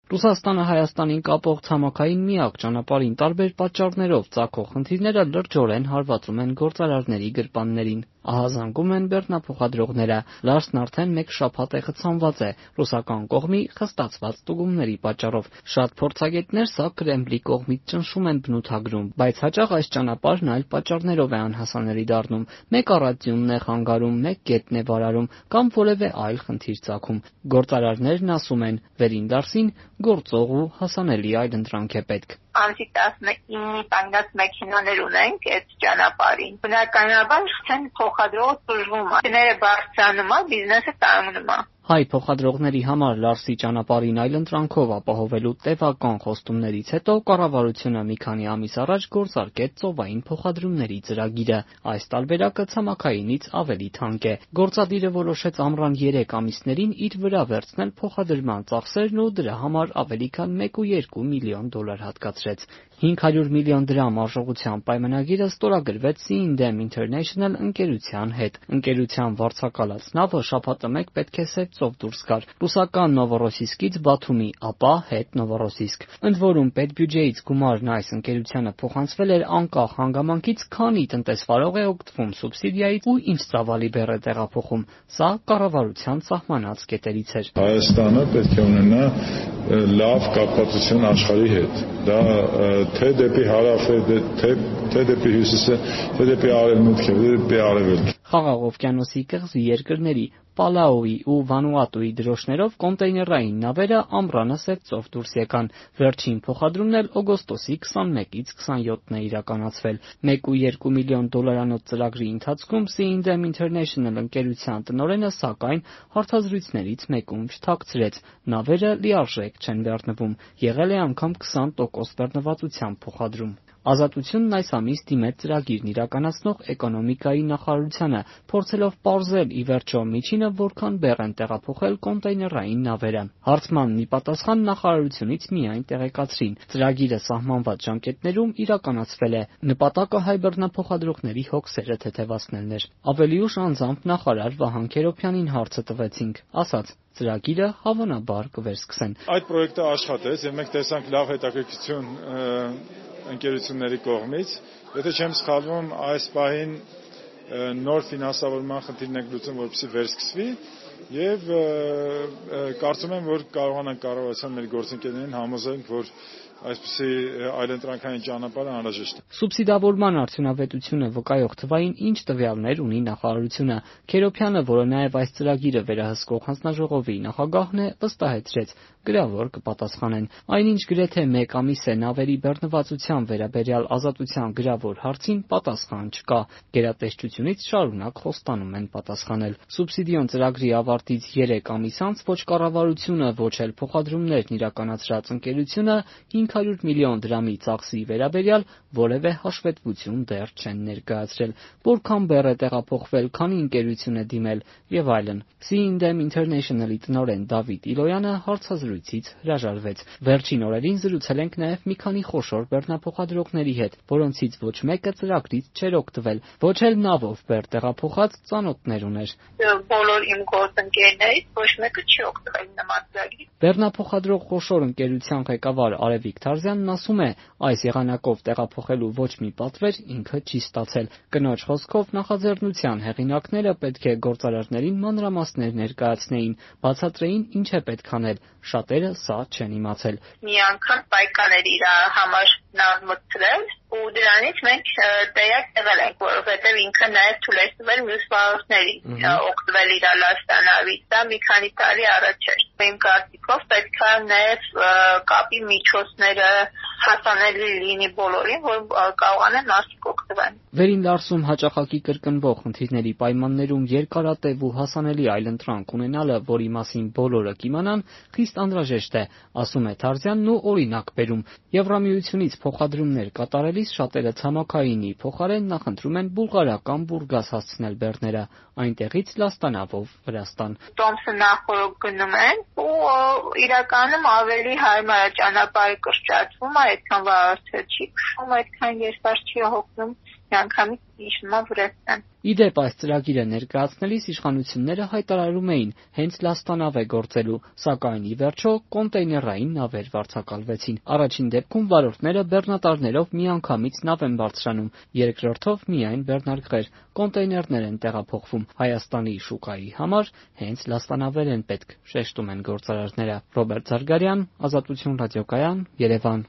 Ռուսաստանը Հայաստանին կապող ցամաքային միակ ճանապարհին տարբեր պատճառներով ծագող խնդիրները լրջորեն հարվածում են գործարարների գրպաններին։ Ահազանգում են բեռնափոխադրողները։ Լարսն արդեն մեկ շաբաթ է խցանված է ռուսական կողմի խստացված ստուգումների պատճառով։ Շատ փորձագետներ սա Կրեմլի կողմից ճնշում են բնութագրում, բայց հաճախ այս ճանապարհն այլ պատճառներով է անհասանելի դառնում։ Մեկ առածյունն է խանգարում, մեկ գետն է վարարում կամ որևէ այլ խնդիր ծագում։ Գործարարներն ասում են, վերին դարսին գործող ու հասանելի այլընտրանք է պետք։ Անցի 19-ի տանգած մեքենաներ ունենք այդ ճանապարհին։ Բնականաբար փոխադրողը տժվում է, գները բարձրանում է, բիզնեսը կանգնում է։ Հայ փոխադրողների համար Լարսի ճանապարհին այլընտրանքով ապահովելու տևական խոստումներից հետո կառավարությունը մի քանի ամիս առաջ գործարկեց ծովային փոխադրումների ծրագիրը։ Այս տարբերակը ցամաքայինից ավելի թանկ է։ Գործադիրը որոշեց ամռան 3 ամիսներին իր վրա վերցնել փոխադրման ծախսերն ու դրա համար ավելի քան 1.2 միլիոն դոլար հատկացրեց։ 500 միլիոն դրամ արժողությամբ պայմանագիրը ստորագրվեց Sea&M International ընկերության հետ։ Ընկերության վարձակալած նավը շաբաթը մեկ պետք է Սևծով դուրս գար ռուսական Նովորոսիսկից Բաթումի, ապա հետ Նովորոսիսկ։ Ընդ որում պետբյուջեից գումարն այս ընկերությանը փոխանցվել էր անկախ հանգամանքից, քանի տնտեսվարող է օգտվում սուբսիդիայից ու ինչ ծավալի բեռ է տեղափոխում։ Սա կառավարության սահմանած կետերից էր։ Հայաստանը պետք է ունենա լավ կապվածություն աշխարհի հետ։ Դա թե դեպի հարավ է, թե դեպի հյուսիս է, թե դեպի արևմուտք է, թե դեպի արևելք։ Խաղաղ օվկիանոսի կղզի երկրների Պալաուի ու Վանուատուի դրոշներով կոնտեյներային նավերը ամռանը Սևծով դուրս եկան։ Վերջին փոխադրումն էլ օգոստոսի 21-ից 27-ն է իրականացվել։ 1.2 միլիոն դոլարանոց ծրագրի ընթացքում Sea&M International ընկերության տնօրենը սակայն հարցազրույցներից մեկում չթաքցրեց։ Նավերը լիարժեք չեն բեռնվում։ Եղել է անգամ 20% բեռնվածությամբ փոխադրում։ Ազատությունն այս ամիս դիմեց ծրագիրն իրականացնող էկոնոմիկայի նախարարությանը, փորձելով պարզել ի վերջո միջինը որքան բեռ են տեղափոխել կոնտեյներային նավերը։ Հարցմանն ի պատասխան նախարարությունից միայն տեղեկացրին. ծրագիրը սահմանված ժամկետներում իրականացվել է։ Նպատակը հայ բեռնափոխադրողների հոգսերը թեթևացնելն էր։ Ավելի ուշ անձամբ նախարար Վահան Քերոբյանին հարցը տվեցինք, ասաց. ծրագիրը հավանաբար կվերսկսեն։ Այդ պրոյեկտը աշխատեց եւ մենք տեսանք լավ հետաքրքրություն ընկերությունների կողմից, եթե չեմ սխալվում, այս պահին նոր ֆինանսավորման խնդիրն է լուծում, որպեսզի վերսկսվի եւ կարծում եմ, որ կարողանանք կառավարության մեր գործընկերներին համոզենք, որ այսպիսի այլընտրանքային ճանապարհը անհրաժեշտ է։ Սուբսիդավորման արդյունավետությունը վկայող թվային ինչ տվյալներ ունի նախարարությունը։ Քերոբյանը, որը նաև այս ծրագիրը վերահսկող հանձնաժողովի նախագահն է, վստահեցրեց. գրավոր կպատասխանեն։ Այնինչ գրեթե 1 ամիս է նավերի բեռնվածության վերաբերյալ Ազատության գրավոր հարցին պատասխան չկա։ Գերատեսչությունից շարունակ խոստանում են պատասխանել։ Սուբսիդիոն ծրագրի ավարտից 3 ամիս անց ոչ կառավարությունը, ոչ էլ փոխադրումներն իրականացրած ընկերությունը 500 միլիոն դրամի ծախսի վերաբերյալ որևէ հաշվետվություն դեռ չեն ներկայացրել։ Որքան բեռ է տեղափոխվել, քանի ընկերություն է դիմել եւ այլն։ Sea&M International-ի տնօրեն Դավիթ Իլոյանը հարցազրույցից հրաժարվեց։ Վերջին օրերին զրուցել ենք նաեւ մի քանի խոշոր բեռնափոխադրողների հետ, որոնցից ոչ մեկը ծրագրից չէր օգտվել, ոչ էլ նավով բեռ տեղափոխած ծանոթներ ուներ։ Բոլոր իմ գործընկերներից ոչ մեկը չի օգտվել նման ծրագրից։ Բեռնափոխադրող խոշոր ընկերության ղեկավար Արևիկ Թարզյանն ասում է, այս եղանակով տեղափոխելու ոչ մի պատվեր ինքը չի ստացել։ Կնոջ խոսքով նախաձեռնության հեղինակները պետք է գործարարներին մանրամասներ ներկայացնեին, բացատրեին ինչ է պետք անել։ Շատերը սա չեն իմացել։ Մի անգամ պայքան էր իր համար նավ մտցրել ու դրանից մենք տեղյակ եղել ենք, որովհետև ինքը նաև թույլ է տվել մյուս վարորդներին օգտվել իր լաստանավից։ Դա մի քանի տարի առաջ էր։ Իմ կարծիքով պետք է նաև կապի միջոցները հասանելի լինի բոլորին, որ կարողանան մարդիկ օգտվել։ Վերին դարսում հաճախակի կրկնվող խնդիրների պայմաններում երկարատև ու հասանելի այլընտրանք ունենալը, որի մասին բոլորը կիմանան, խիստ անհրաժեշտ է, ասում է Թարզյանն ու օրինակ բերում։ Եվրամիությունից փոխադրումներ կատարելիս շատերը ցամաքայինի փոխարեն նախընտրում են բուլղարական Բուրգաս հասցնել բեռները, այնտեղից լաստանավով Վրաստան։ Տոմսը նախորդ գնում են ու իրականում ավելի հարմար է ճանապարհը կրճատվում, այդքան վարորդը չի քշում, այդքան երկար չի հոգնում միանգամից իշխում է Վրաստան։ Իդեպ այս ծրագիրը ներկայացնելիս իշխանությունները հայտարարում էին հենց լաստանավ է գործելու, սակայն ի վերջո կոնտեյներային նավեր վարձակալվեցին։ Առաջին դեպքում վարորդները բեռնատարներով միանգամից նավ են բարձրանում, երկրորդով միայն բեռնարկղեր։ Կոնտեյներներ են տեղափոխվում։ Հայաստանի շուկայի համար հենց լաստանավեր են պետք, շեշտում են գործարարները։ Ռոբերտ Զարգարյան, Ազատություն ռադիոկայան, Երևան։